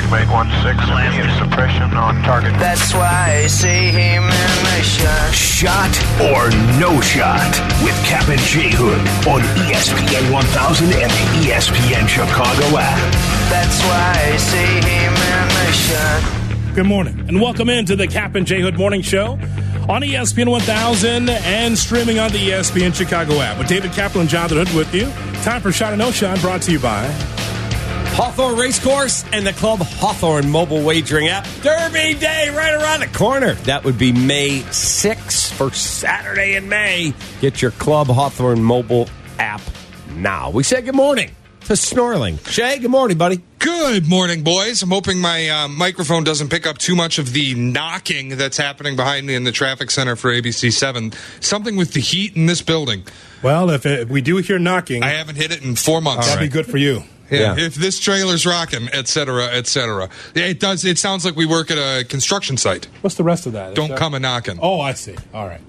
Checkmate 1-6, suppression on target. That's why I see him in the shot. Shot or no shot with Cap and J Hood on ESPN 1000 and the ESPN Chicago app. That's why I see him in the shot. Good morning, and welcome into the Cap and J Hood Morning Show on ESPN 1000 and streaming on the ESPN Chicago app. With David Kaplan, Jonathan Hood with you. Time for Shot or No Shot, brought to you by Hawthorne Racecourse and the Club Hawthorne mobile wagering app. Derby Day right around the corner. That would be May 6th for Saturday in May. Get your Club Hawthorne mobile app now. We say good morning to Snorling. Shay, good morning, buddy. Good morning, boys. I'm hoping my microphone doesn't pick up too much of the knocking that's happening behind me in the traffic center for ABC 7. Something with the heat in this building. Well, if we do hear knocking, I haven't hit it in 4 months. That'd be good for you. Yeah, if this trailer's rocking, et cetera, et cetera. It does. It sounds like we work at a construction site. What's the rest of that? Don't come a knocking. Oh, I see. All right.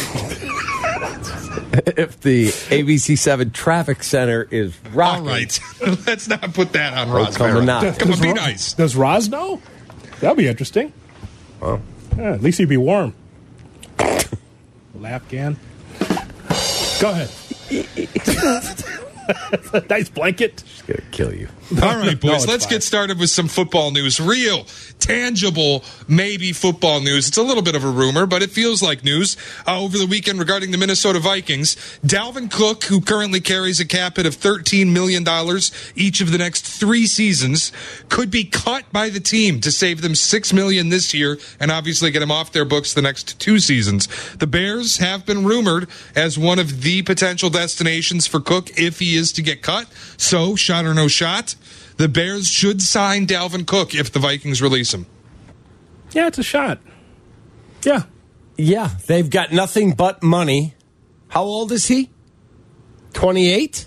If the ABC 7 traffic center is rocking. All right. Let's not put that on Come Rosberg. on, Come on, be nice. Does Roz know? That'll be interesting. Well, Yeah, at least he'd be warm. Laugh can. Go ahead. Nice blanket. it's going to kill you. All right, boys, No, let's fine. get started with some football news. Real, tangible, maybe football news. It's a little bit of a rumor, but it feels like news. Over the weekend regarding the Minnesota Vikings, Dalvin Cook, who currently carries a cap hit of $13 million each of the next 3 seasons, could be cut by the team to save them $6 million this year and obviously get him off their books the next 2 seasons. The Bears have been rumored as one of the potential destinations for Cook if he is to get cut. So, shot or no shot, the Bears should sign Dalvin Cook if the Vikings release him. Yeah, it's a shot. Yeah. Yeah, they've got nothing but money. How old is he? 28?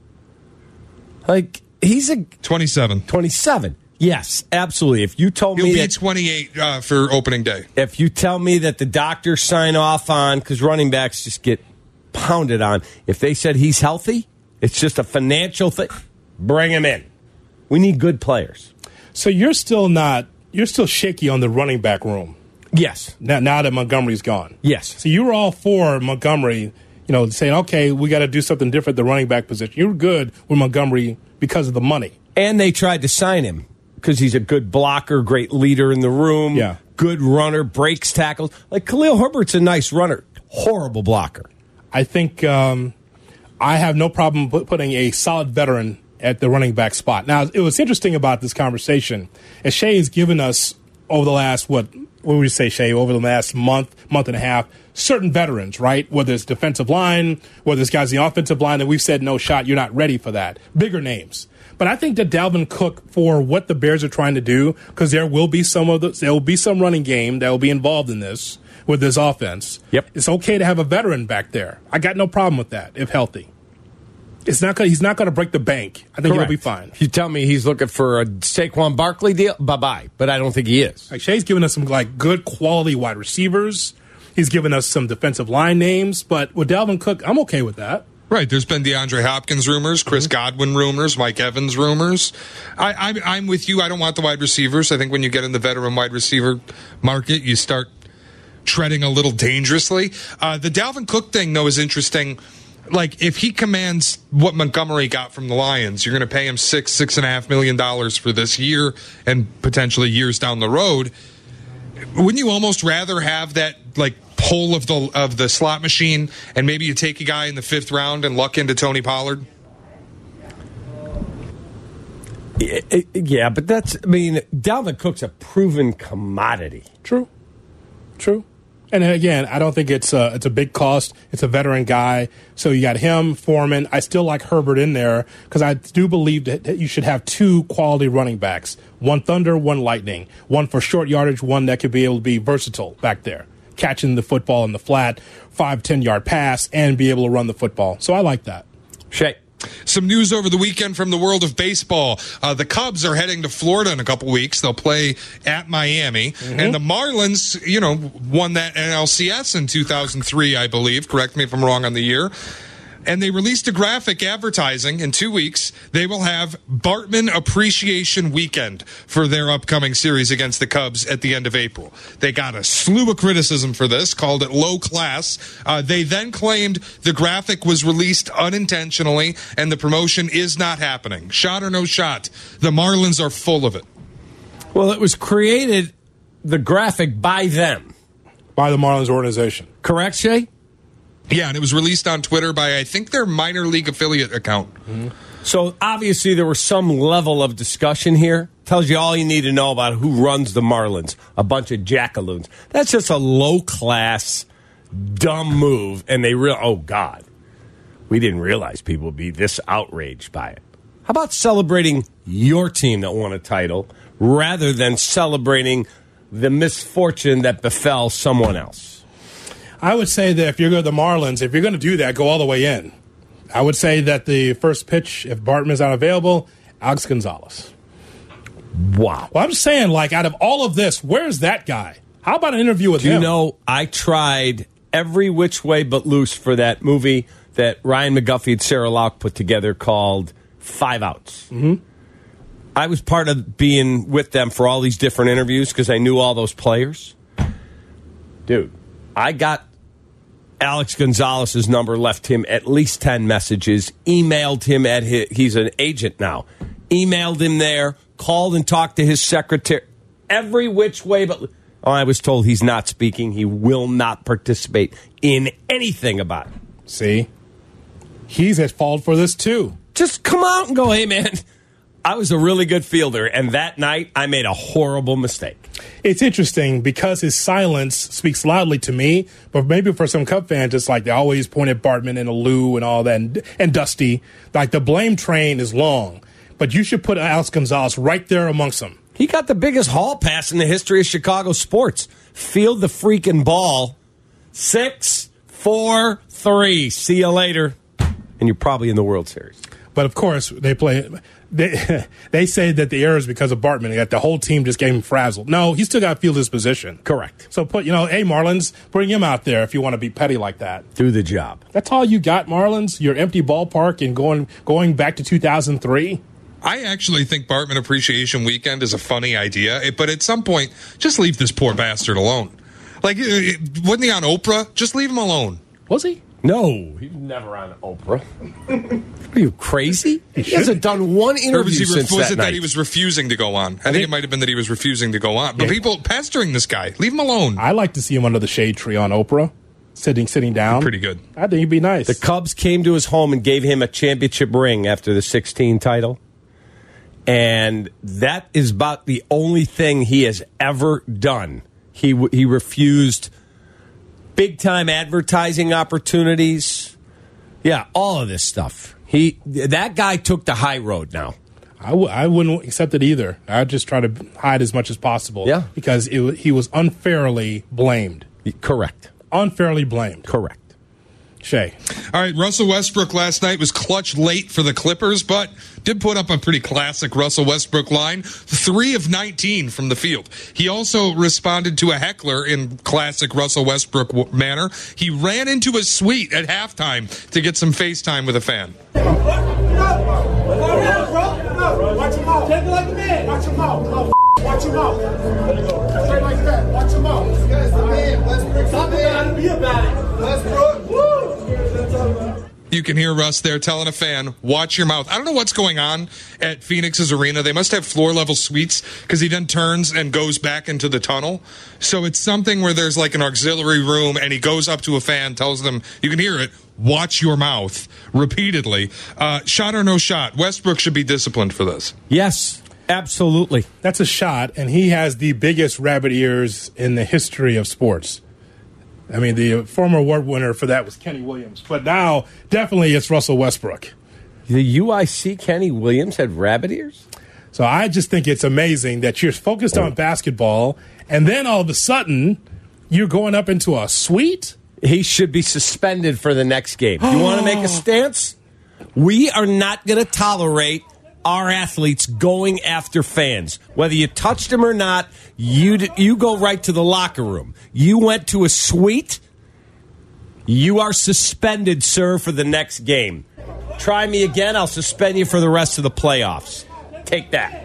Like, he's a 27. 27. Yes, absolutely. If you told He'll me be that, 28 for opening day. if you tell me that the doctors sign off on, because running backs just get pounded on, if they said he's healthy, it's just a financial thing, bring him in. We need good players. So you're still shaky on the running back room Yes. now that Montgomery's gone. Yes. So you were all for Montgomery, saying, okay, we got to do something different at the running back position. You were good with Montgomery because of the money. And they tried to sign him because he's a good blocker, great leader in the room, Yeah. good runner, breaks tackles. Like Khalil Herbert's a nice runner, horrible blocker. I think I have no problem putting a solid veteran at the running back spot. Now, it was interesting about this conversation, as Shay has given us over the last, what would we say, Shay, over the last month and a half, certain veterans, right? Whether it's defensive line, whether it's guys in the offensive line, that we've said, no shot, you're not ready for that. Bigger names. But I think that Dalvin Cook, for what the Bears are trying to do, because there will be some running game that will be involved in this with this offense. Yep. It's okay to have a veteran back there. I got no problem with that if healthy. He's not going to break the bank. I think Correct. he'll be fine. If you tell me he's looking for a Saquon Barkley deal, bye-bye. But I don't think he is. Like Shay's given us some good quality wide receivers. He's given us some defensive line names. But with Dalvin Cook, I'm okay with that. Right. There's been DeAndre Hopkins rumors, Chris Godwin rumors, Mike Evans rumors. I'm with you. I don't want the wide receivers. I think when you get in the veteran wide receiver market, you start treading a little dangerously. The Dalvin Cook thing, though, is interesting. Like, if he commands what Montgomery got from the Lions, you're going to pay him $6.5 million for this year and potentially years down the road. Wouldn't you almost rather have that, like, pull of the slot machine, and maybe you take a guy in the 5th round and luck into Tony Pollard? Yeah, but Dalvin Cook's a proven commodity. True. And again, I don't think it's a big cost. It's a veteran guy. So you got him, Foreman. I still like Herbert in there because I do believe that you should have 2 quality running backs. One Thunder, one Lightning. One for short yardage, one that could be able to be versatile back there. Catching the football in the flat, 5-10-yard pass, and be able to run the football. So I like that. Shay. Some news over the weekend from the world of baseball. The Cubs are heading to Florida in a couple weeks. They'll play at Miami. And the Marlins, won that NLCS in 2003, I believe. Correct me if I'm wrong on the year. And they released a graphic advertising in 2 weeks. They will have Bartman Appreciation Weekend for their upcoming series against the Cubs at the end of April. They got a slew of criticism for this, called it low class. They then claimed the graphic was released unintentionally and the promotion is not happening. Shot or no shot, the Marlins are full of it. Well, it was created, the graphic, by them. By the Marlins organization. Correct, Shay? Yeah, and it was released on Twitter by, I think, their minor league affiliate account. Mm-hmm. So, obviously, there was some level of discussion here. Tells you all you need to know about who runs the Marlins. A bunch of jackaloons. That's just a low-class, dumb move. And they oh, God. We didn't realize people would be this outraged by it. How about celebrating your team that won a title rather than celebrating the misfortune that befell someone else? I would say that if you're going to the Marlins, if you're going to do that, go all the way in. I would say that the first pitch, if Bartman is not available, Alex Gonzalez. Wow. Well, I'm just saying, like, out of all of this, where's that guy? How about an interview with him? You know, I tried every which way but loose for that movie that Ryan McGuffey and Sarah Lauck put together called 5 Outs. Mm-hmm. I was part of being with them for all these different interviews because I knew all those players. Dude, I got Alex Gonzalez's number, left him at least 10 messages, emailed him at he's an agent now, emailed him there, called and talked to his secretary, every which way but... Oh, I was told he's not speaking. He will not participate in anything about it. See? He's at fault for this, too. Just come out and go, hey, man, I was a really good fielder, and that night I made a horrible mistake. It's interesting because his silence speaks loudly to me, but maybe for some Cub fans, it's like they always point at Bartman and Alou and all that, and Dusty. Like, the blame train is long, but you should put Alex Gonzalez right there amongst them. He got the biggest hall pass in the history of Chicago sports. Field the freaking ball. 6, 4, 3. See you later. And you're probably in the World Series. But, of course, they say that the error is because of Bartman, that the whole team just gave him frazzled. No, he still got to field his position. Correct. So, hey, Marlins, bring him out there if you want to be petty like that. Do the job. That's all you got, Marlins? Your empty ballpark and going back to 2003? I actually think Bartman Appreciation Weekend is a funny idea, but at some point, just leave this poor bastard alone. Like, wasn't he on Oprah? Just leave him alone. Was he? No, he's never on Oprah. Are you crazy? He hasn't done one interview since that night. Was it that he was refusing to go on? I think it might have been that he was refusing to go on. But people pestering this guy, leave him alone. I like to see him under the shade tree on Oprah, sitting down. Pretty good. I think he'd be nice. The Cubs came to his home and gave him a championship ring after the 16 title. And that is about the only thing he has ever done. He refused big-time advertising opportunities. Yeah, all of this stuff. That guy took the high road now. I wouldn't accept it either. I'd just try to hide as much as possible. Yeah. Because he was unfairly blamed. Correct. Unfairly blamed. Correct. Shay. All right, Russell Westbrook last night was clutch late for the Clippers, but did put up a pretty classic Russell Westbrook line, 3 of 19 from the field. He also responded to a heckler in classic Russell Westbrook manner. He ran into a suite at halftime to get some FaceTime with a fan. Watch your mouth. Take it like a man. Watch your mouth. Watch your mouth. Straight like that. Watch your mouth. This guy's the man. Westbrook's the man. Be about it. Westbrook. Woo. You can hear Russ there telling a fan, watch your mouth. I don't know what's going on at Phoenix's arena. They must have floor-level suites because he then turns and goes back into the tunnel. So it's something where there's like an auxiliary room, and he goes up to a fan, tells them, you can hear it, watch your mouth, repeatedly. Shot or no shot, Westbrook should be disciplined for this. Yes, absolutely. That's a shot, and he has the biggest rabbit ears in the history of sports. I mean, the former award winner for that was Kenny Williams. But now, definitely, it's Russell Westbrook. The UIC Kenny Williams had rabbit ears? So I just think it's amazing that you're focused on basketball, and then all of a sudden, you're going up into a suite? He should be suspended for the next game. You want to make a stance? We are not going to tolerate our athletes going after fans. Whether you touched them or not, you go right to the locker room. You went to a suite? You are suspended, sir, for the next game. Try me again, I'll suspend you for the rest of the playoffs. Take that.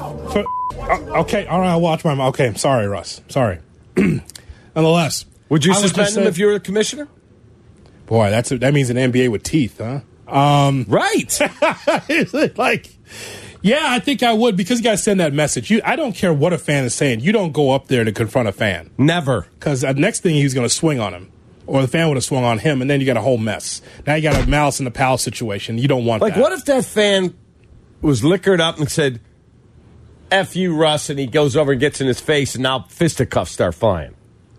Okay, all right, I'll watch my mouth. Okay, I'm sorry, Russ. Sorry. Nonetheless. Would you I suspend him if you were the commissioner? Boy, that means an NBA with teeth, huh? Right. Like, yeah, I think I would, because you got to send that message. I don't care what a fan is saying. You don't go up there to confront a fan. Never. Because the next thing he's going to swing on him. Or the fan would have swung on him, and then you got a whole mess. Now you got a malice in the palace situation. You don't want that. Like, what if that fan was liquored up and said, F you, Russ, and he goes over and gets in his face, and now fisticuffs start flying?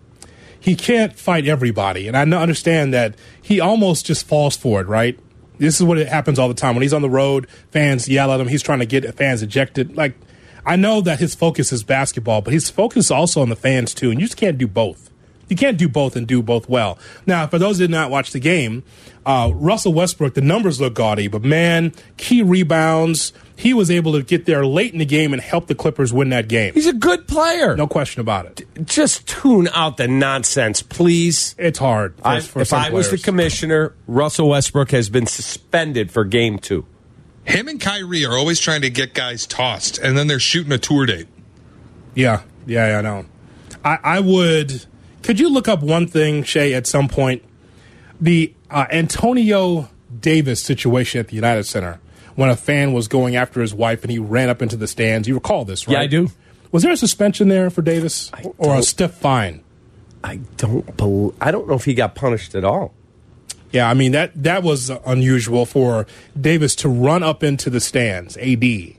He can't fight everybody, and I understand that he almost just falls for it, right? This is what it happens all the time. When he's on the road, fans yell at him. He's trying to get fans ejected. Like, I know that his focus is basketball, but his focus is also on the fans, too, and you just can't do both. You can't do both and do both well. Now, for those who did not watch the game, Russell Westbrook, the numbers look gaudy, but man, key rebounds. He was able to get there late in the game and help the Clippers win that game. He's a good player. No question about it. Just tune out the nonsense, please. It's hard. If I was the commissioner, Russell Westbrook has been suspended for game 2. Him and Kyrie are always trying to get guys tossed, and then they're shooting a tour date. Yeah, I know. I would... Could you look up one thing, Shay, at some point? The Antonio Davis situation at the United Center, when a fan was going after his wife and he ran up into the stands. You recall this, right? Yeah, I do. Was there a suspension there for Davis or a stiff fine? I don't know if he got punished at all. Yeah, I mean, that was unusual for Davis to run up into the stands, AD.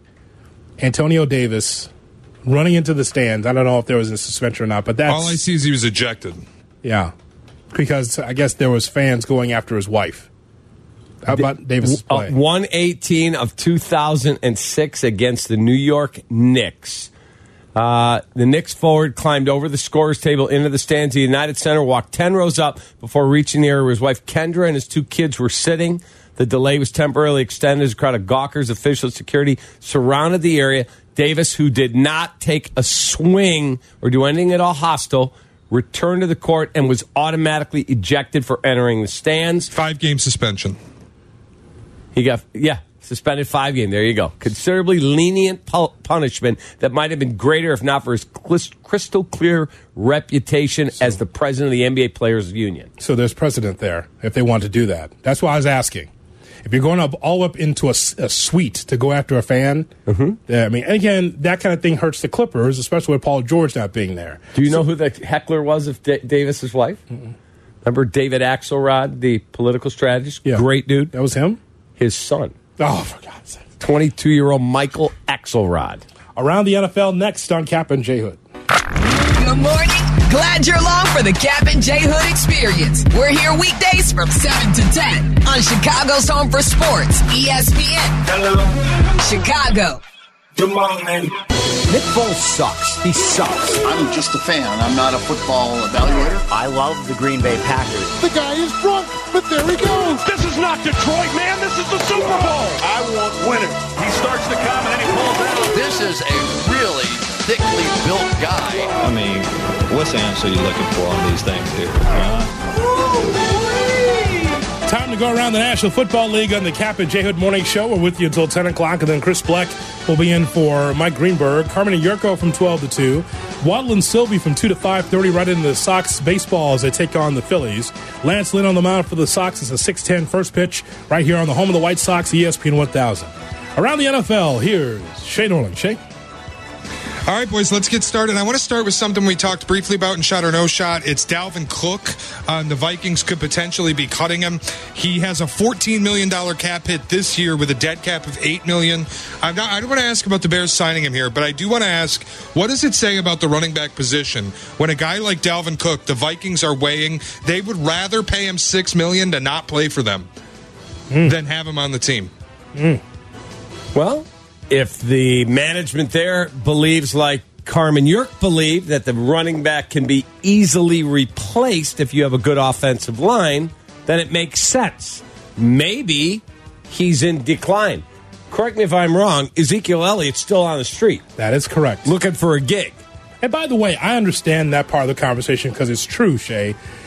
Antonio Davis running into the stands. I don't know if there was a suspension or not, but that's... All I see is he was ejected. Yeah, because I guess there was fans going after his wife. How about Davis' play? 118 of 2006 against the New York Knicks. The Knicks forward climbed over the scorer's table into the stands of the United Center, walked 10 rows up before reaching the area where his wife Kendra and his 2 kids were sitting. The delay was temporarily extended as a crowd of gawkers, officials, security surrounded the area. Davis, who did not take a swing or do anything at all hostile, returned to the court and was automatically ejected for entering the stands. 5-game suspension. He got, suspended 5 games. There you go. Considerably lenient punishment that might have been greater if not for his crystal clear reputation as the president of the NBA Players Union. So there's precedent there if they want to do that. That's why I was asking. If you're going all up into a suite to go after a fan, I mean, and again, that kind of thing hurts the Clippers, especially with Paul George not being there. Do you know who the heckler was of Davis's wife? Remember David Axelrod, the political strategist? Yeah. Great dude. That was him? His son. Oh, for God's sake. 22-year-old Michael Axelrod. Around the NFL next on Cap and J Hood. Good morning. Glad you're along for the Cap and J Hood experience. We're here weekdays from 7 to 10 on Chicago's Home for Sports, ESPN. Hello. Chicago. Good morning. Nick Foles sucks. He sucks. I'm just a fan. I'm not a football evaluator. I love the Green Bay Packers. The guy is drunk, but there he goes. This is not Detroit, man. This is the Super Bowl. I want winners. He starts to come and then he pulls out. This is a really thickly built guy. I mean, what's the answer you're looking for on these things here? Time to go around the National Football League on the Cap and J Hood Morning Show. We're with you until 10 o'clock, and then Chris Bleck will be in for Mike Greenberg. Carmen and Yurko from 12 to 2. Waddle and Sylvie from 2 to 5:30 right into the Sox baseball as they take on the Phillies. Lance Lynn on the mound for the Sox. It's a 6:10 first pitch right here on the home of the White Sox, ESPN 1000. Around the NFL, here's Shay Norling. Shay? All right, boys, let's get started. I want to start with something we talked briefly about in Shot or No Shot. It's Dalvin Cook. The Vikings could potentially be cutting him. He has a $14 million cap hit this year with a dead cap of $8 million. I don't want to ask about the Bears signing him here, but I do want to ask, what does it say about the running back position when a guy like Dalvin Cook, the Vikings are weighing, they would rather pay him $6 million to not play for them than have him on the team? Well, if the management there believes, like Carmen Yurk believed, that the running back can be easily replaced if you have a good offensive line, then it makes sense. Maybe he's in decline. Correct me if I'm wrong, Ezekiel Elliott's still on the street. That is correct. Looking for a gig. And by the way, I understand that part of the conversation because it's true, Shay.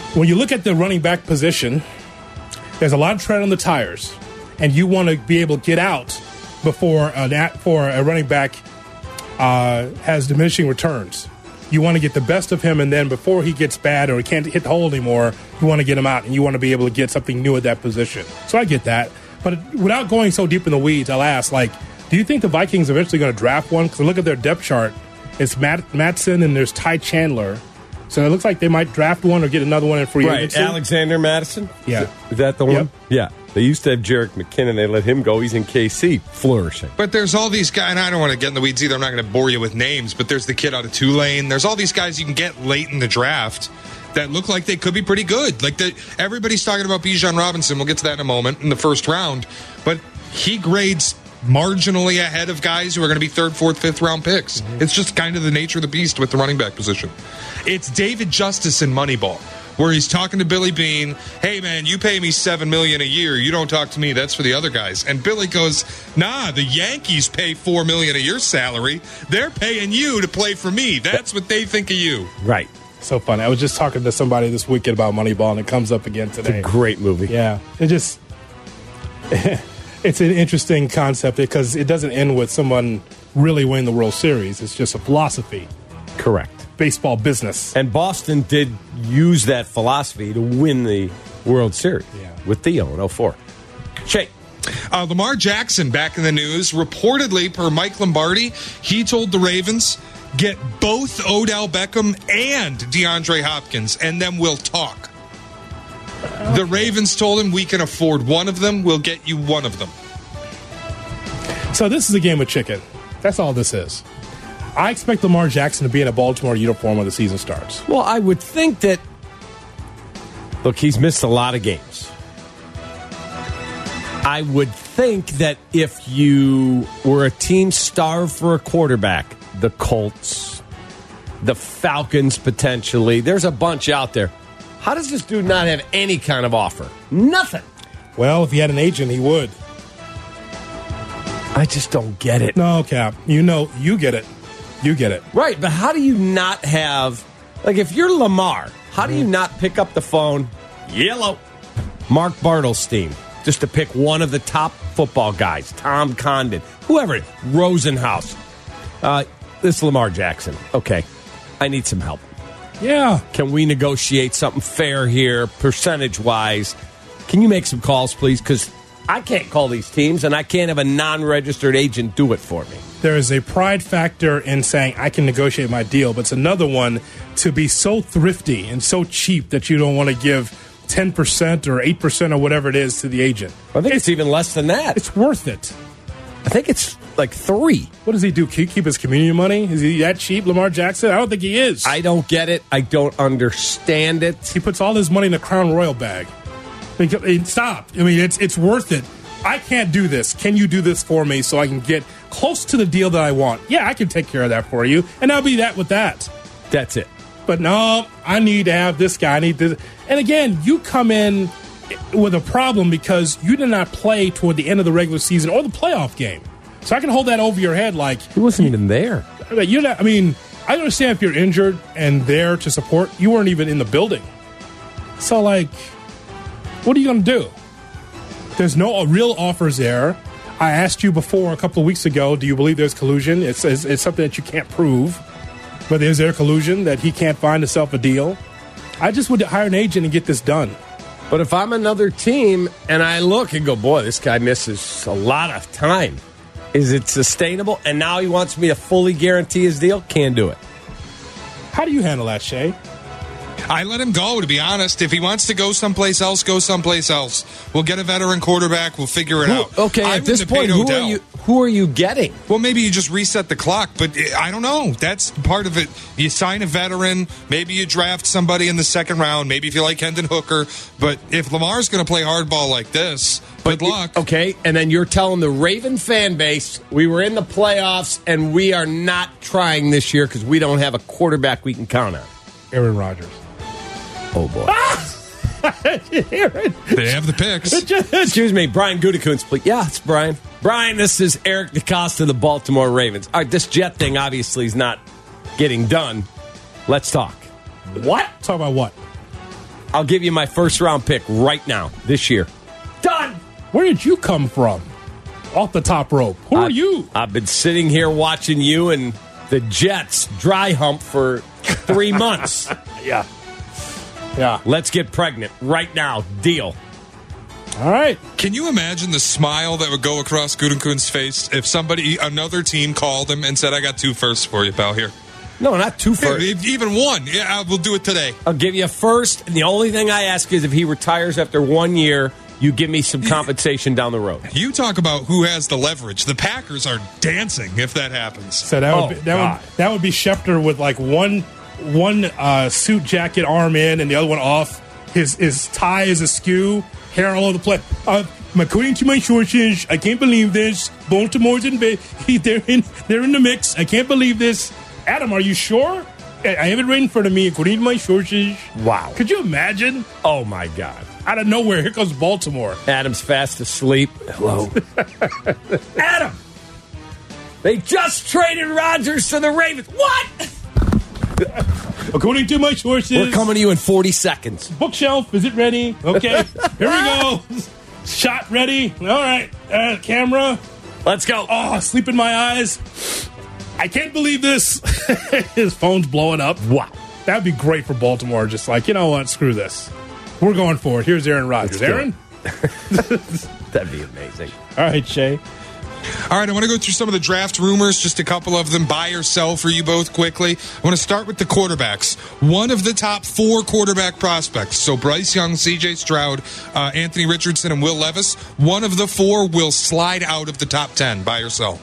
when you look at the running back position, there's a lot of tread on the tires, and you want to be able to get out before a running back has diminishing returns. You want to get the best of him, and then before he gets bad or he can't hit the hole anymore, you want to get him out, and you want to be able to get something new at that position. So I get that. But without going so deep in the weeds, I'll ask, do you think the Vikings are eventually going to draft one? Because look at their depth chart. It's Mattson and there's Ty Chandler. So it looks like they might draft one or get another one in free agency. Right, Alexander Madison? Yeah. Is that the one? Yep. Yeah. They used to have Jerick McKinnon. They let him go. He's in KC, flourishing. But there's all these guys, and I don't want to get in the weeds either. I'm not going to bore you with names, but there's the kid out of Tulane. There's all these guys you can get late in the draft that look like they could be pretty good. Everybody's talking about Bijan Robinson. We'll get to that in a moment in the first round. But he grades marginally ahead of guys who are going to be third, fourth, fifth round picks. Mm-hmm. It's just kind of the nature of the beast with the running back position. It's David Justice in Moneyball, where he's talking to Billy Beane. Hey, man, you pay me $7 million a year. You don't talk to me. That's for the other guys. And Billy goes, nah, the Yankees pay $4 million a year salary. They're paying you to play for me. That's what they think of you. Right. So funny. I was just talking to somebody this weekend about Moneyball, and it comes up again today. It's a great movie. Yeah. It's an interesting concept because it doesn't end with someone really winning the World Series. It's just a philosophy. Correct. Baseball business. And Boston did use that philosophy to win the World Series with Theo in 2004. Shay. Lamar Jackson back in the news. Reportedly, per Mike Lombardi, he told the Ravens, get both Odell Beckham and DeAndre Hopkins, and then we'll talk. The Ravens told him, we can afford one of them. We'll get you one of them. So this is a game of chicken. That's all this is. I expect Lamar Jackson to be in a Baltimore uniform when the season starts. Well, I would think that, look, he's missed a lot of games. I would think that if you were a team starved for a quarterback, the Colts, the Falcons potentially, there's a bunch out there. How does this dude not have any kind of offer? Nothing. Well, if he had an agent, he would. I just don't get it. No, Cap. You get it. You get it. Right, but how do you not have, if you're Lamar, how do you not pick up the phone, yellow, Mark Bartelstein, just to pick one of the top football guys, Tom Condon, whoever it is, Rosenhaus. This is Lamar Jackson. Okay, I need some help. Yeah. Can we negotiate something fair here, percentage-wise? Can you make some calls, please? Because I can't call these teams, and I can't have a non-registered agent do it for me. There is a pride factor in saying, I can negotiate my deal, but it's another one to be so thrifty and so cheap that you don't want to give 10% or 8% or whatever it is to the agent. I think it's even less than that. It's worth it. I think it's like 3. What does he do? Keep his community money? Is he that cheap, Lamar Jackson? I don't think he is. I don't get it. I don't understand it. He puts all his money in the Crown Royal bag. Stop. I mean, it's worth it. I can't do this. Can you do this for me so I can get close to the deal that I want? Yeah, I can take care of that for you, and I'll be that with that. That's it. But no, I need to have this guy. I need this. And again, you come in with a problem because you did not play toward the end of the regular season or the playoff game. So I can hold that over your head like... He wasn't even there. You're not, I understand if you're injured and there to support. You weren't even in the building. So, what are you going to do? There's no real offers there. I asked you before a couple of weeks ago, do you believe there's collusion? It's something that you can't prove. But is there collusion that he can't find himself a deal? I just would hire an agent and get this done. But if I'm another team and I look and go, boy, this guy misses a lot of time. Is it sustainable? And now he wants me to fully guarantee his deal? Can't do it. How do you handle that, Shay? I let him go, to be honest. If he wants to go someplace else, go someplace else. We'll get a veteran quarterback. We'll figure it out. Okay, at this point, who are you getting? Well, maybe you just reset the clock, but I don't know. That's part of it. You sign a veteran. Maybe you draft somebody in the second round. Maybe if you like Hendon Hooker. But if Lamar's going to play hardball like this, good luck. Okay, and then you're telling the Raven fan base, we were in the playoffs, and we are not trying this year because we don't have a quarterback we can count on. Aaron Rodgers. Oh, boy. They have the picks. Excuse me, Brian Gutekunst, please. Yeah, it's Brian. Brian, this is Eric DeCosta of the Baltimore Ravens. All right, this Jet thing obviously is not getting done. Let's talk. What? Talk about what? I'll give you my first-round pick right now, this year. Done! Where did you come from? Off the top rope. Who are you? I've been sitting here watching you and the Jets dry hump for 3 months. Yeah. Let's get pregnant right now. Deal. All right. Can you imagine the smile that would go across Gutekunst's face if another team called him and said, I got 2 firsts for you, pal, here? No, not 2 firsts. Even 1. Yeah, we'll do it today. I'll give you a first, and the only thing I ask is if he retires after 1 year, you give me some compensation down the road. You talk about who has the leverage. The Packers are dancing if that happens. So that would be Schefter with like one suit jacket arm in and the other one off. His tie is askew, hair all over the place. According to my sources, I can't believe this. Baltimore's in bed. They're in the mix. I can't believe this. Adam, are you sure? I have it right in front of me. According to my sources. Wow. Could you imagine? Oh, my God. Out of nowhere, here comes Baltimore. Adam's fast asleep. Hello. Adam! They just traded Rodgers to the Ravens. What? According to my sources. We're coming to you in 40 seconds. Bookshelf, is it ready? Okay. Here we go. Shot ready. All right. Camera. Let's go. Oh, sleep in my eyes. I can't believe this. His phone's blowing up. Wow. That'd be great for Baltimore. Just like, you know what? Screw this. We're going for it. Here's Aaron Rodgers. Aaron? That'd be amazing. All right, Shay. All right, I want to go through some of the draft rumors, just a couple of them, buy or sell for you both quickly. I want to start with the quarterbacks. One of the top 4 quarterback prospects, so Bryce Young, C.J. Stroud, Anthony Richardson, and Will Levis, one of the 4 will slide out of the top 10. Buy or sell?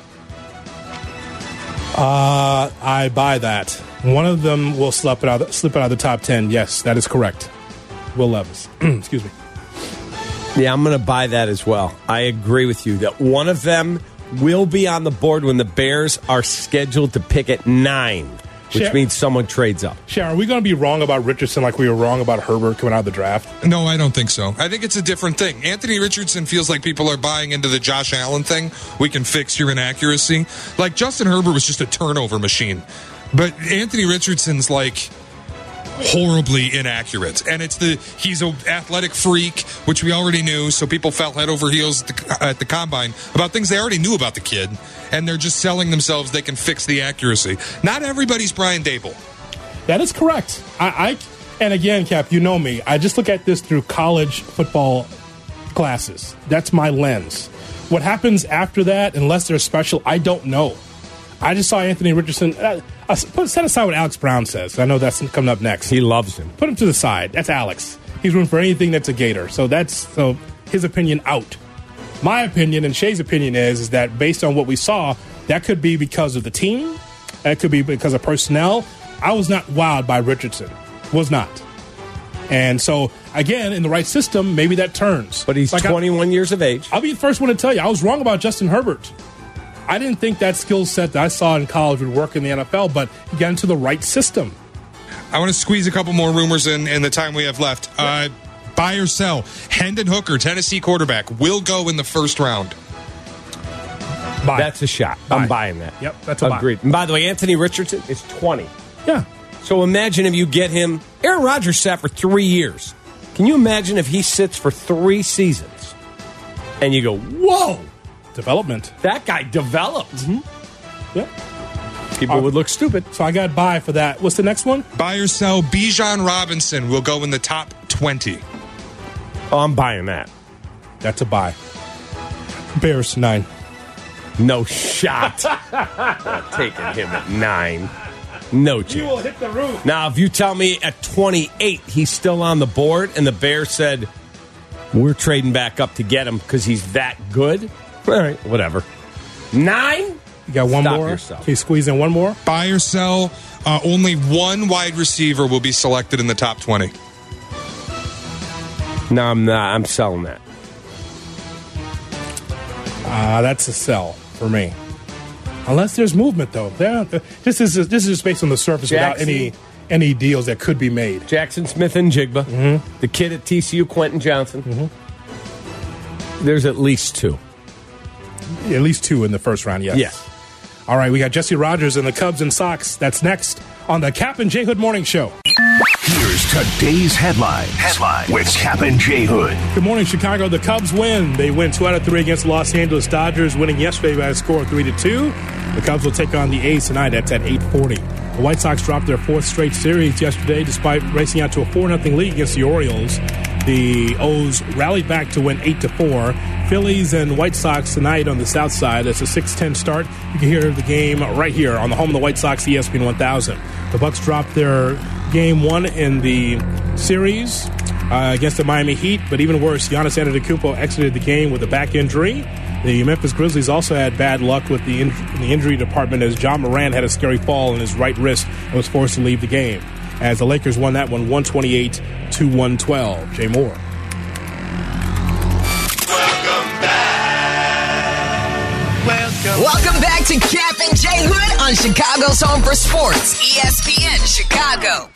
I buy that. One of them will slip out of the top 10. Yes, that is correct. Will Levis. Excuse me. Yeah, I'm going to buy that as well. I agree with you that one of them will be on the board when the Bears are scheduled to pick at 9, which means someone trades up. Sharon, are we going to be wrong about Richardson like we were wrong about Herbert coming out of the draft? No, I don't think so. I think it's a different thing. Anthony Richardson feels like people are buying into the Josh Allen thing. We can fix your inaccuracy. Like, Justin Herbert was just a turnover machine. But Anthony Richardson's like horribly inaccurate, and he's an athletic freak, which we already knew, so people fell head over heels at the combine about things they already knew about the kid, and they're just selling themselves they can fix the accuracy. Not everybody's Brian Daboll. That is correct. And again, Cap, you know me, I just look at this through college football classes. That's my lens. What happens after that, unless they're special, I don't know. I just saw Anthony Richardson. Set aside what Alex Brown says. I know that's coming up next. He loves him. Put him to the side. That's Alex. He's rooting for anything that's a Gator. So his opinion out. My opinion and Shay's opinion is that based on what we saw, that could be because of the team. That could be because of personnel. I was not wowed by Richardson. Was not. And so, again, in the right system, maybe that turns. But he's 21 years of age. I'll be the first one to tell you, I was wrong about Justin Herbert. I didn't think that skill set that I saw in college would work in the NFL, but he got into the right system. I want to squeeze a couple more rumors in the time we have left. Buy or sell. Hendon Hooker, Tennessee quarterback, will go in the first round. Buy. That's a shot. Buy. I'm buying that. Yep, that's a Agreed. buy. And by the way, Anthony Richardson is 20. Yeah. So imagine if you get him. Aaron Rodgers sat for 3 years. Can you imagine if he sits for 3 seasons and you go, whoa. Development. That guy developed. Mm-hmm. Yeah. People would look stupid. So I got buy for that. What's the next one? Buy or sell. Bijan Robinson will go in the top 20. Oh, I'm buying that. That's a buy. Bears 9. No shot. Taking him at 9. No chance. You will hit the roof. Now, if you tell me at 28 he's still on the board and the Bears said, we're trading back up to get him because he's that good, all right, whatever. 9? You got one Stop more? yourself. Can you squeeze in one more? Buy or sell. Only one wide receiver will be selected in the top 20. No, I'm not. I'm selling that. That's a sell for me. Unless there's movement, though. This is just based on the surface Jackson. without any deals that could be made. Jackson Smith and Jigba. Mm-hmm. The kid at TCU, Quentin Johnson. Mm-hmm. There's at least 2. At least 2 in the first round, yes. Yes. All right, we got Jesse Rogers and the Cubs and Sox. That's next on the Cap and J Hood Morning Show. Here's today's headlines with Cap and J Hood. Good morning, Chicago. The Cubs win. They win 2 out of 3 against the Los Angeles Dodgers, winning yesterday by a score of 3-2. The Cubs will take on the A's tonight. That's at 8:40. The White Sox dropped their 4th straight series yesterday despite racing out to a 4-0 lead against the Orioles. The O's rallied back to win 8-4. Phillies and White Sox tonight on the south side. It's a 6:10 start. You can hear the game right here on the home of the White Sox, ESPN 1000. The Bucks dropped their game 1 in the series against the Miami Heat, but even worse, Giannis Antetokounmpo exited the game with a back injury. The Memphis Grizzlies also had bad luck with the injury department as John Moran had a scary fall in his right wrist and was forced to leave the game. As the Lakers won that one 128-112. Jay Moore. Welcome back to Cap and J Hood on Chicago's Home for Sports, ESPN Chicago.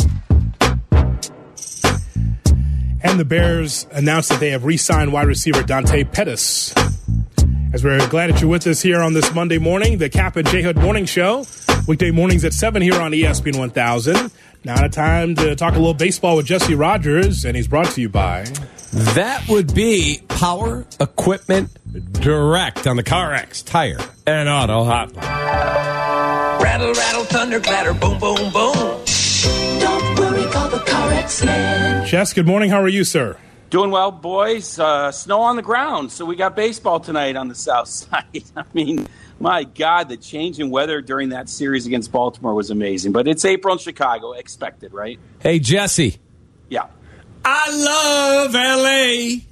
And the Bears announced that they have re-signed wide receiver Dante Pettis. As we're glad that you're with us here on this Monday morning, the Cap and J Hood Morning Show. Weekday mornings at 7 here on ESPN 1000. Now it's time to talk a little baseball with Jesse Rogers, and he's brought to you by... That would be Power Equipment Direct on the CarX Tire and Auto Hotline. Rattle, rattle, thunder, clatter, boom, boom, boom. Don't worry, call the CarX man. Jess, good morning. How are you, sir? Doing well, boys. Snow on the ground, so we got baseball tonight on the south side. I mean, my God, the change in weather during that series against Baltimore was amazing. But it's April in Chicago, expected, right? Hey, Jesse. Yeah. I love L.A.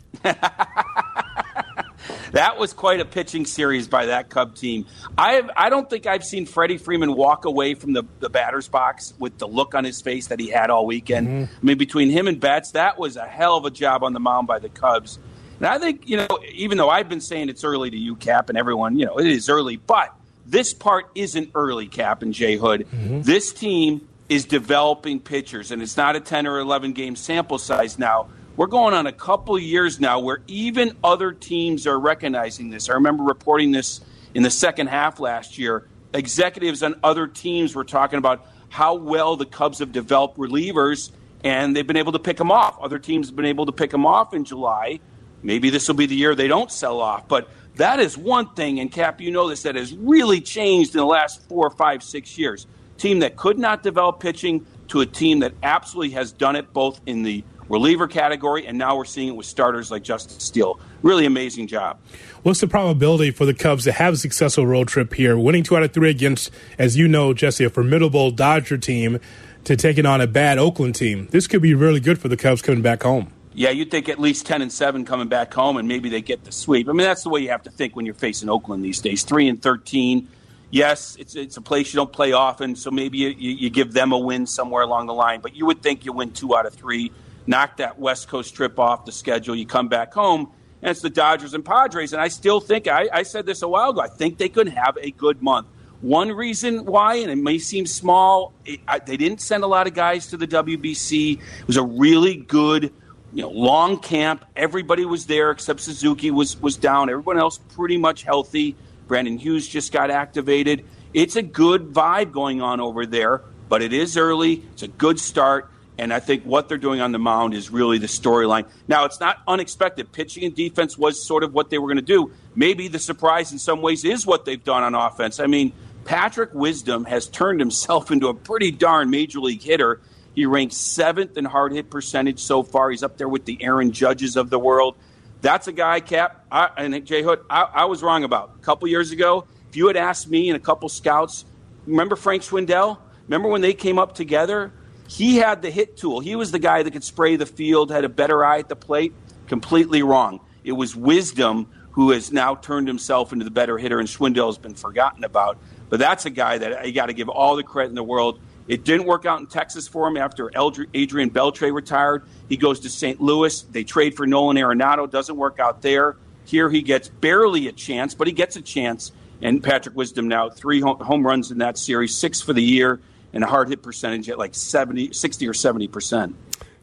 That was quite a pitching series by that Cub team. I don't think I've seen Freddie Freeman walk away from the batter's box with the look on his face that he had all weekend. Mm-hmm. I mean, between him and Betts, that was a hell of a job on the mound by the Cubs. And I think, even though I've been saying it's early to you, Cap, and everyone, it is early, but this part isn't early, Cap and Jay Hood. Mm-hmm. This team is developing pitchers, and it's not a 10 or 11 game sample size now. We're going on a couple of years now where even other teams are recognizing this. I remember reporting this in the second half last year. Executives on other teams were talking about how well the Cubs have developed relievers, and they've been able to pick them off. Other teams have been able to pick them off in July. Maybe this will be the year they don't sell off. But that is one thing, and Cap, you know this, that has really changed in the last 4, 5, 6 years. Team that could not develop pitching to a team that absolutely has done it both in the reliever category, and now we're seeing it with starters like Justin Steele. Really amazing job. What's the probability for the Cubs to have a successful road trip here, winning 2 out of 3 against, as you know, Jesse, a formidable Dodger team to taking on a bad Oakland team? This could be really good for the Cubs coming back home. Yeah, you'd think at least 10-7 coming back home, and maybe they get the sweep. I mean, that's the way you have to think when you're facing Oakland these days. 3-13. Yes, it's a place you don't play often, so maybe you give them a win somewhere along the line. But you would think you win 2 out of 3, knock that West Coast trip off the schedule, you come back home, and it's the Dodgers and Padres. And I still think, I said this a while ago, I think they could have a good month. One reason why, and it may seem small, they didn't send a lot of guys to the WBC. It was a really good, long camp. Everybody was there except Suzuki was down. Everyone else pretty much healthy. Brandon Hughes just got activated. It's a good vibe going on over there, but it is early. It's a good start, and I think what they're doing on the mound is really the storyline. Now, it's not unexpected. Pitching and defense was sort of what they were going to do. Maybe the surprise in some ways is what they've done on offense. I mean, Patrick Wisdom has turned himself into a pretty darn major league hitter. He ranks 7th in hard hit percentage so far. He's up there with the Aaron Judges of the world. That's a guy, Cap, and Jay Hood, I was wrong about. A couple years ago, if you had asked me and a couple scouts, remember Frank Schwindel? Remember when they came up together? He had the hit tool. He was the guy that could spray the field, had a better eye at the plate. Completely wrong. It was Wisdom who has now turned himself into the better hitter, and Schwindel has been forgotten about. But that's a guy that you got to give all the credit in the world. It didn't work out in Texas for him after Adrian Beltre retired. He goes to St. Louis. They trade for Nolan Arenado. Doesn't work out there. Here he gets barely a chance, but he gets a chance. And Patrick Wisdom now 3 home runs in that series, 6 for the year, and a hard hit percentage at like 60 or 70%.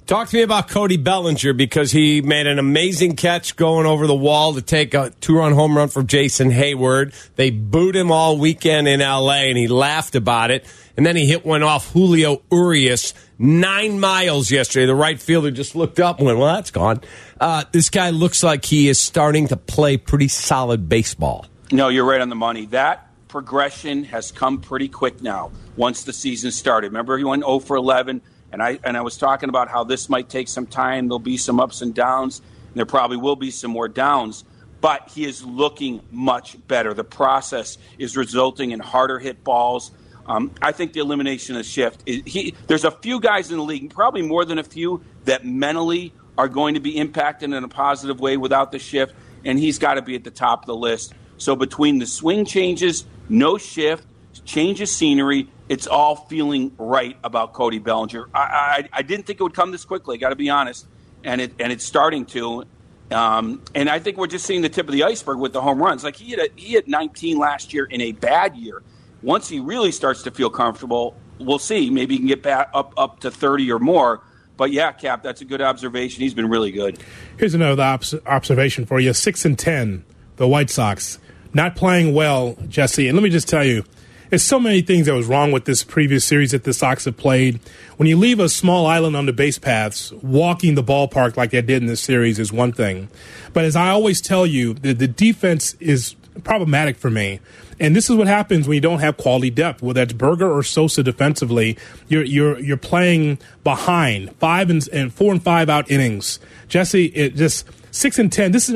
Talk to me about Cody Bellinger, because he made an amazing catch going over the wall to take a 2-run home run from Jason Hayward. They booed him all weekend in L.A., and he laughed about it. And then he hit one off Julio Urias 9 miles yesterday. The right fielder just looked up and went, well, that's gone. This guy looks like he is starting to play pretty solid baseball. No, you're right on the money. That progression has come pretty quick now once the season started. Remember, he went 0 for 11. And I was talking about how this might take some time. There'll be some ups and downs. And there probably will be some more downs. But he is looking much better. The process is resulting in harder hit balls. I think the elimination of shift, there's a few guys in the league, probably more than a few, that mentally are going to be impacted in a positive way without the shift. And he's got to be at the top of the list. So between the swing changes, no shift, change of scenery, it's all feeling right about Cody Bellinger. I didn't think it would come this quickly, got to be honest, and it's starting to. And I think we're just seeing the tip of the iceberg with the home runs. Like he hit 19 last year in a bad year. Once he really starts to feel comfortable, we'll see. Maybe he can get back up to 30 or more. But yeah, Cap, that's a good observation. He's been really good. Here's another observation for you: 6-10, the White Sox not playing well, Jesse. And let me just tell you, there's so many things that was wrong with this previous series that the Sox have played. When you leave a small island on the base paths, walking the ballpark like they did in this series is one thing. But as I always tell you, the defense is problematic for me. And this is what happens when you don't have quality depth. Whether that's Berger or Sosa defensively, you're playing behind 4 and 5 out innings. Jesse, it just 6-10. This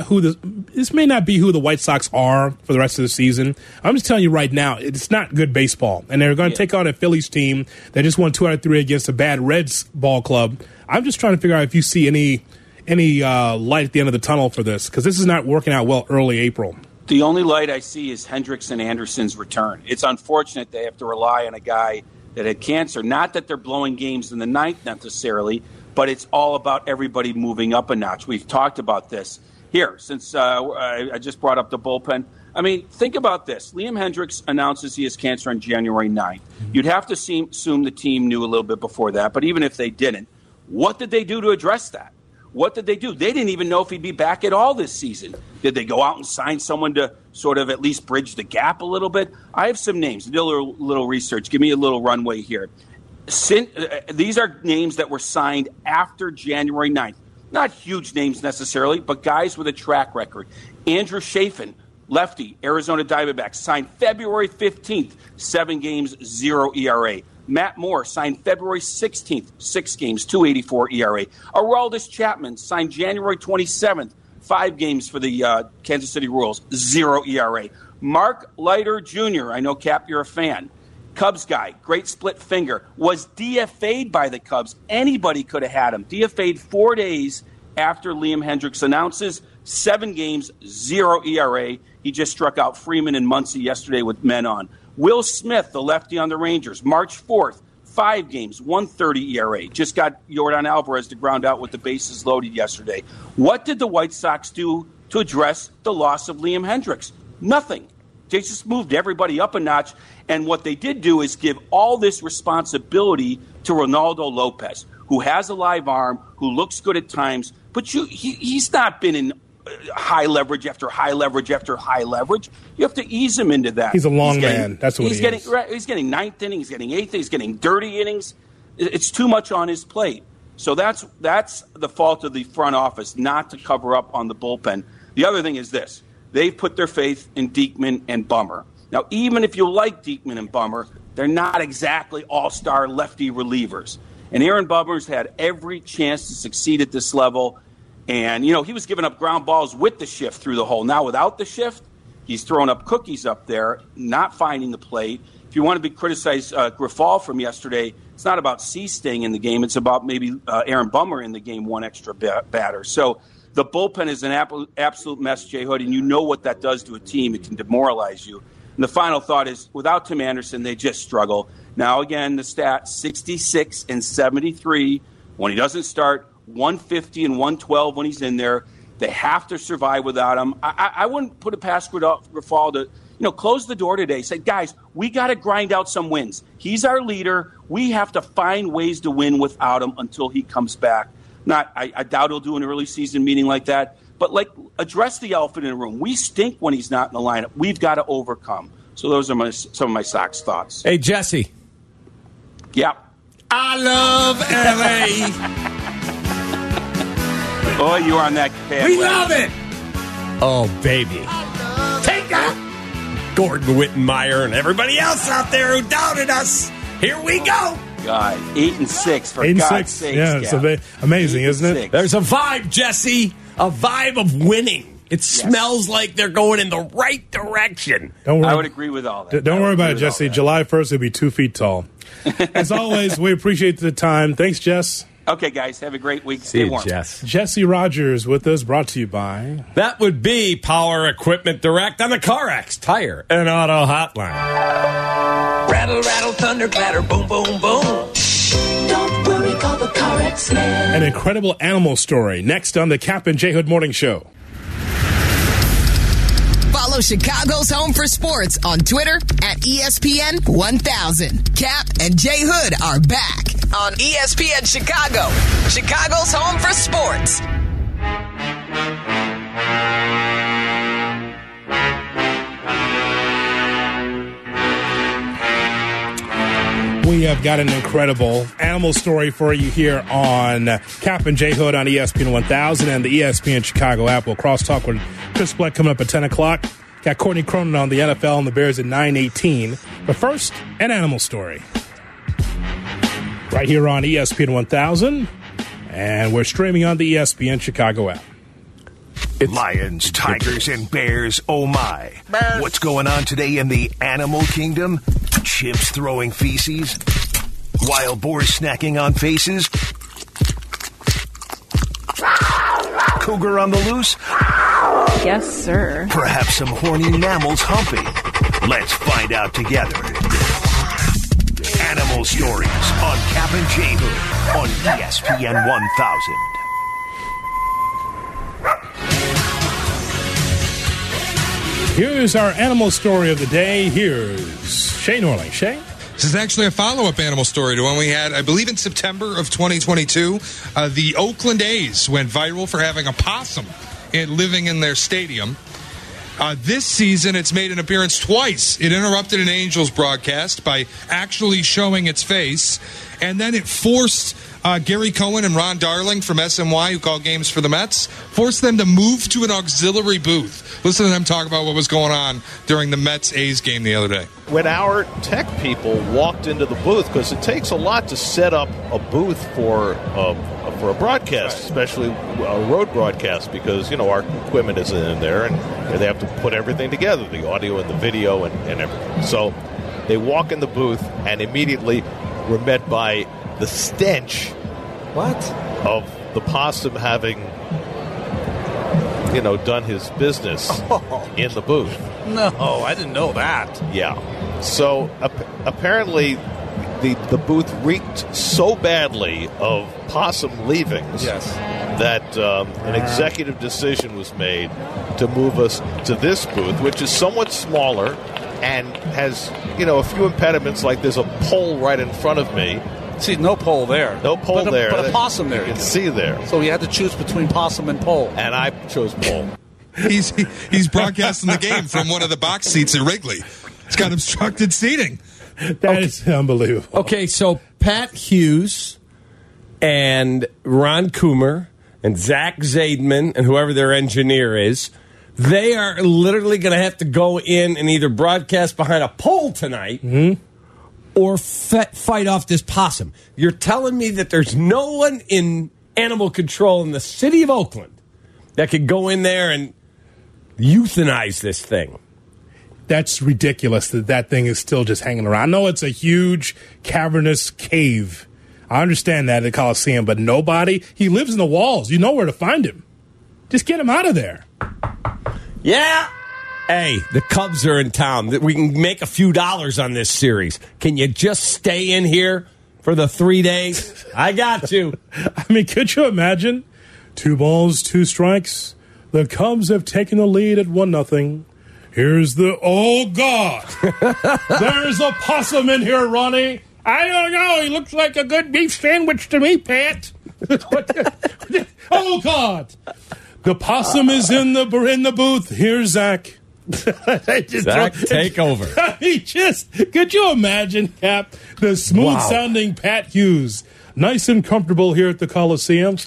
may not be who the White Sox are for the rest of the season. I'm just telling you right now, it's not good baseball, and they're going to take on a Phillies team that just won 2 out of 3 against a bad Reds ball club. I'm just trying to figure out if you see any light at the end of the tunnel for this, because this is not working out well early April. The only light I see is Hendricks and Anderson's return. It's unfortunate they have to rely on a guy that had cancer. Not that they're blowing games in the ninth necessarily, but it's all about everybody moving up a notch. We've talked about this here since I just brought up the bullpen. I mean, think about this. Liam Hendricks announces he has cancer on January 9th. You'd have to assume the team knew a little bit before that, but even if they didn't, what did they do to address that? What did they do? They didn't even know if he'd be back at all this season. Did they go out and sign someone to sort of at least bridge the gap a little bit? I have some names. Do a little research. Give me a little runway here. These are names that were signed after January 9th. Not huge names necessarily, but guys with a track record. Andrew Chafin, lefty, Arizona Diamondbacks, signed February 15th, 7 games, 0 ERA. Matt Moore signed February 16th, 6 games, 2.84 ERA. Aroldis Chapman signed January 27th, 5 games for the Kansas City Royals, 0 ERA. Mark Leiter Jr., I know, Cap, you're a fan. Cubs guy, great split finger, was DFA'd by the Cubs. Anybody could have had him. DFA'd 4 days after Liam Hendricks announces, 7 games, 0 ERA. He just struck out Freeman and Muncy yesterday with men on. Will Smith, the lefty on the Rangers, March 4th, 5 games, 1.30 ERA. Just got Yordan Alvarez to ground out with the bases loaded yesterday. What did the White Sox do to address the loss of Liam Hendricks? Nothing. They just moved everybody up a notch. And what they did do is give all this responsibility to Ronaldo Lopez, who has a live arm, who looks good at times, but he's not been in high leverage after high leverage after high leverage. You have to ease him into that. He's a long man. That's what he's getting. Right, he's getting 9th inning. He's getting 8th. He's getting dirty innings. It's too much on his plate. So that's the fault of the front office, not to cover up on the bullpen. The other thing is this. They've put their faith in Diekman and Bummer. Now, even if you like Diekman and Bummer, they're not exactly all-star lefty relievers. And Aaron Bummer's had every chance to succeed at this level. And, he was giving up ground balls with the shift through the hole. Now, without the shift, he's throwing up cookies up there, not finding the plate. If you want to criticize Grifol from yesterday, it's not about C staying in the game. It's about maybe Aaron Bummer in the game, one extra batter. So the bullpen is an absolute mess, Jay Hood, and you know what that does to a team. It can demoralize you. And the final thought is, without Tim Anderson, they just struggle. Now, again, the stat, 66 and 73 when he doesn't start, 150 and 112 when he's in there. They have to survive without him. I wouldn't put it past Grifol to close the door today. Say, guys, we got to grind out some wins. He's our leader. We have to find ways to win without him until he comes back. I doubt he'll do an early season meeting like that. But, address the elephant in the room. We stink when he's not in the lineup. We've got to overcome. So those are some of my Sox thoughts. Hey, Jesse. Yeah. I love L.A. Oh, you're on that bad. We love it. Oh, baby. Take that. Gordon Wittenmeyer and everybody else out there who doubted us. Here we go. God, 8-6 for God's sake. Yeah, it's amazing, isn't it? There's a vibe, Jesse. A vibe of winning. It smells like they're going in the right direction. Don't worry. I would agree with all that. Don't worry about it, Jesse. July 1st, will be 2 feet tall. As always, we appreciate the time. Thanks, Jess. Okay, guys. Have a great week. Stay warm. Jess. Jesse Rogers with us, brought to you by... That would be Power Equipment Direct on the CarX Tire and Auto Hotline. Rattle, rattle, thunder, clatter, boom, boom, boom. Don't worry, call the CarX man. An incredible animal story next on the Cap and J Hood Morning Show. Follow Chicago's Home for Sports on Twitter at ESPN 1000. Cap and J Hood are back on ESPN Chicago, Chicago's Home for Sports. We have got an incredible animal story for you here on Cap and J Hood on ESPN 1000 and the ESPN Chicago app. We'll crosstalk with Chris Black coming up at 10 o'clock. Got Courtney Cronin on the NFL and the Bears at 9:18. But first, an animal story. Right here on ESPN 1000. And we're streaming on the ESPN Chicago app. Lions, tigers, and bears, oh my. What's going on today in the animal kingdom? Chimps throwing feces? Wild boars snacking on faces? Cougar on the loose? Yes, sir. Perhaps some horny mammals humping? Let's find out together. Animal Stories on Cap and J Hood on ESPN 1000. Here's our animal story of the day. Here's Shay Norling. Shay? This is actually a follow-up animal story to one we had, I believe, in September of 2022. The Oakland A's went viral for having a possum living in their stadium. This season, it's made an appearance twice. It interrupted an Angels broadcast by actually showing its face, and then it forced Gary Cohen and Ron Darling from SNY, who call games for the Mets, forced them to move to an auxiliary booth. Listen to them talk about what was going on during the Mets-A's game the other day. When our tech people walked into the booth, because it takes a lot to set up a booth for a broadcast, especially a road broadcast, because, our equipment isn't in there, and they have to put everything together, the audio and the video and everything. So they walk in the booth and immediately were met by the stench of the possum having, done his business in the booth. No, I didn't know that. Yeah. So apparently the booth reeked so badly of possum leavings that an executive decision was made to move us to this booth, which is somewhat smaller and has, a few impediments, like there's a pole right in front of me. See, no pole there. No pole there. But a possum there. You can see there. So we had to choose between possum and pole. And I chose pole. He's broadcasting the game from one of the box seats at Wrigley. It's got obstructed seating. That is unbelievable. Okay, so Pat Hughes and Ron Coomer and Zach Zaidman and whoever their engineer is, they are literally going to have to go in and either broadcast behind a pole tonight or fight off this possum. You're telling me that there's no one in animal control in the city of Oakland that could go in there and euthanize this thing? That's ridiculous that thing is still just hanging around. I know it's a huge cavernous cave. I understand that at the Coliseum, but he lives in the walls. You know where to find him. Just get him out of there. Yeah. Hey, the Cubs are in town. We can make a few dollars on this series. Can you just stay in here for the 3 days? I got you. I mean, could you imagine? 2 balls, 2 strikes. The Cubs have taken the lead at 1-0. Here's the... Oh, God. There's a possum in here, Ronnie. I don't know. He looks like a good beef sandwich to me, Pat. Oh, God. The possum is in the booth. Here's Zach. Zach, take over. I mean, could you imagine, Cap, the smooth-sounding Pat Hughes, nice and comfortable here at the Coliseum?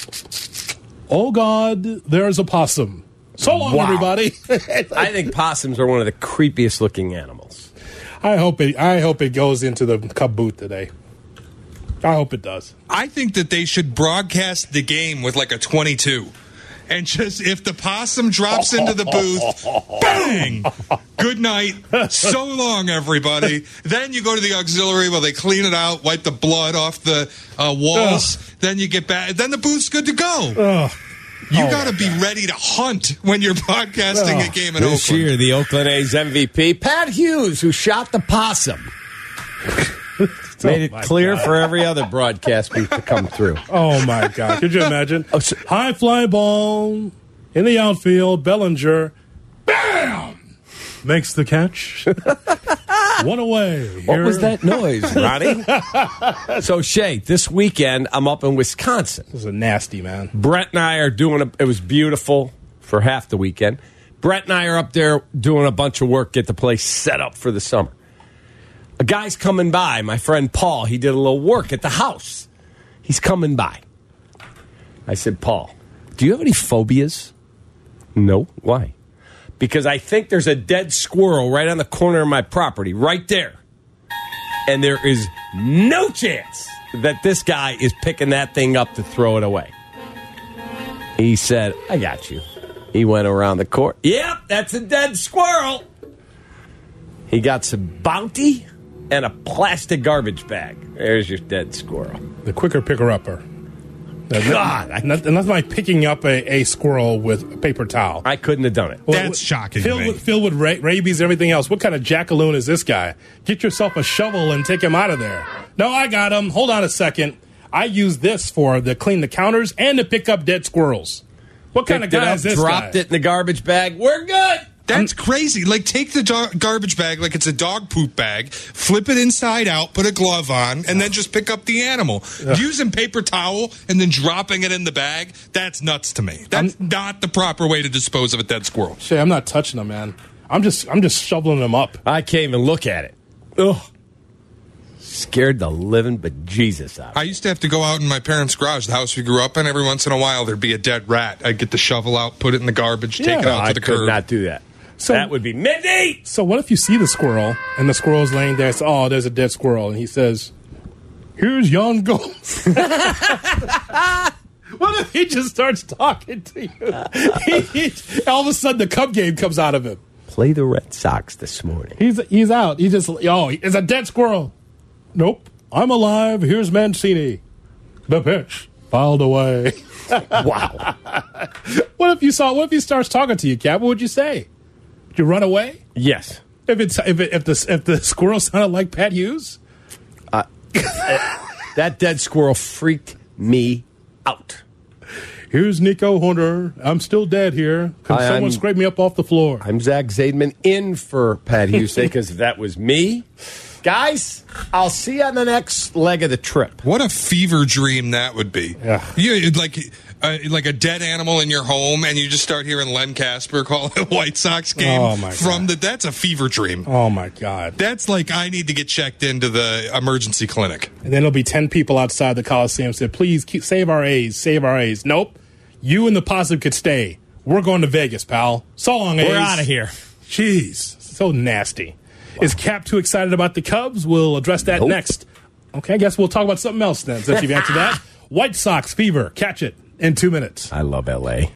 Oh, God, there's a possum. So long, everybody. I think possums are one of the creepiest looking animals. I hope it goes into the Cub booth today. I hope it does. I think that they should broadcast the game with like a 22. And just, if the possum drops into the booth, bang! Good night. So long, everybody. Then you go to the auxiliary where they clean it out, wipe the blood off the walls. Then you get back. Then the booth's good to go. You got to be ready to hunt when you're broadcasting a game in Oakland. This year, the Oakland A's MVP, Pat Hughes, who shot the possum. Made it clear for every other broadcast booth to come through. Oh, my God. Could you imagine? High fly ball in the outfield. Bellinger, bam! Makes the catch. One away. What was that noise, Ronnie? So, Shay, this weekend, I'm up in Wisconsin. This is a nasty, man. Brett and I are doing it was beautiful for half the weekend. Brett and I are up there doing a bunch of work, get the place set up for the summer. A guy's coming by, my friend Paul. He did a little work at the house. He's coming by. I said, Paul, do you have any phobias? No. Why? Because I think there's a dead squirrel right on the corner of my property, right there. And there is no chance that this guy is picking that thing up to throw it away. He said, I got you. He went around the court. Yep, that's a dead squirrel. He got some Bounty and a plastic garbage bag. There's your dead squirrel. The quicker picker-upper. God. Nothing like picking up a squirrel with a paper towel. I couldn't have done it. That's shocking to me. Filled with rabies and everything else. What kind of jackaloon is this guy? Get yourself a shovel and take him out of there. No, I got him. Hold on a second. I use this for to clean the counters and to pick up dead squirrels. What kind of guy is this guy? Dropped it in the garbage bag. We're good. That's crazy. Like, take the garbage bag like it's a dog poop bag, flip it inside out, put a glove on, and then just pick up the animal. Using paper towel and then dropping it in the bag, that's nuts to me. That's not the proper way to dispose of a dead squirrel. Shay, I'm not touching them, man. I'm just shoveling them up. I can't even look at it. Ugh. Scared the living bejesus out of me. I used to have to go out in my parents' garage, the house we grew up in. Every once in a while, there'd be a dead rat. I'd get the shovel out, put it in the garbage, take it out to the curb. I could not do that. So, that would be Mindy! So what if you see the squirrel, and the squirrel's laying there, so, oh, there's a dead squirrel, and he says, here's Jan Gomes. What if he just starts talking to you? All of a sudden, the Cub game comes out of him. Play the Red Sox this morning. He's out. He just, it's a dead squirrel. Nope. I'm alive. Here's Mancini. The pitch. Filed away. Wow. What if he starts talking to you, Cap? What would you say? Would you run away? Yes. If the squirrel sounded like Pat Hughes? That dead squirrel freaked me out. Here's Nico Hunter. I'm still dead here. Can someone scrape me up off the floor? I'm Zach Zaidman in for Pat Hughes because if that was me, guys, I'll see you on the next leg of the trip. What a fever dream that would be. Yeah. You like a dead animal in your home, and you just start hearing Len Casper call it a White Sox game. Oh my God. That's a fever dream. Oh my God. That's like I need to get checked into the emergency clinic. And then there'll be 10 people outside the Coliseum said, please save our A's, save our A's. Nope. You and the possum could stay. We're going to Vegas, pal. So long, A's. We're out of here. Jeez. So nasty. Wow. Is Cap too excited about the Cubs? We'll address that next. Okay, I guess we'll talk about something else then, since you've answered that. White Sox fever. Catch it in 2 minutes. I love L.A.